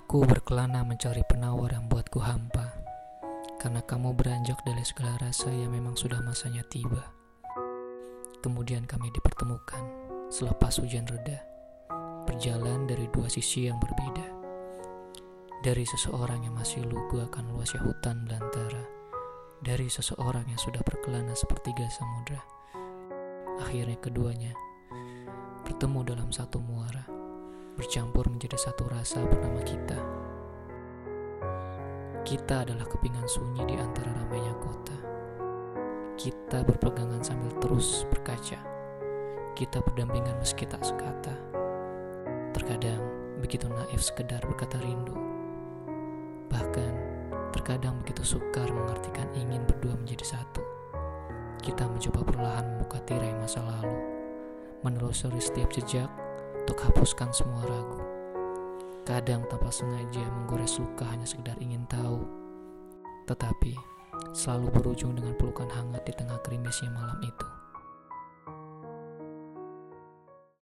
Aku berkelana mencari penawar yang buatku hampa, karena kamu beranjak dari segala rasa yang memang sudah masanya tiba. Kemudian kami dipertemukan selepas hujan reda, berjalan dari dua sisi yang berbeda. Dari seseorang yang masih lugu akan luasnya hutan belantara, dari seseorang yang sudah berkelana sepertiga samudra. Akhirnya keduanya bertemu dalam satu muara, bercampur menjadi satu rasa bernama kita. Kita adalah kepingan sunyi di antara ramainya kota. Kita berpegangan sambil terus berkaca. Kita berdampingan meski tak sekata. Terkadang begitu naif sekedar berkata rindu. Bahkan terkadang begitu sukar mengartikan ingin berdua menjadi satu. Kita mencoba perlahan membuka tirai masa lalu, menelusuri setiap jejak untuk hapuskan semua ragu. Kadang tanpa sengaja menggores luka hanya sekedar ingin tahu, tetapi selalu berujung dengan pelukan hangat di tengah gerimisnya malam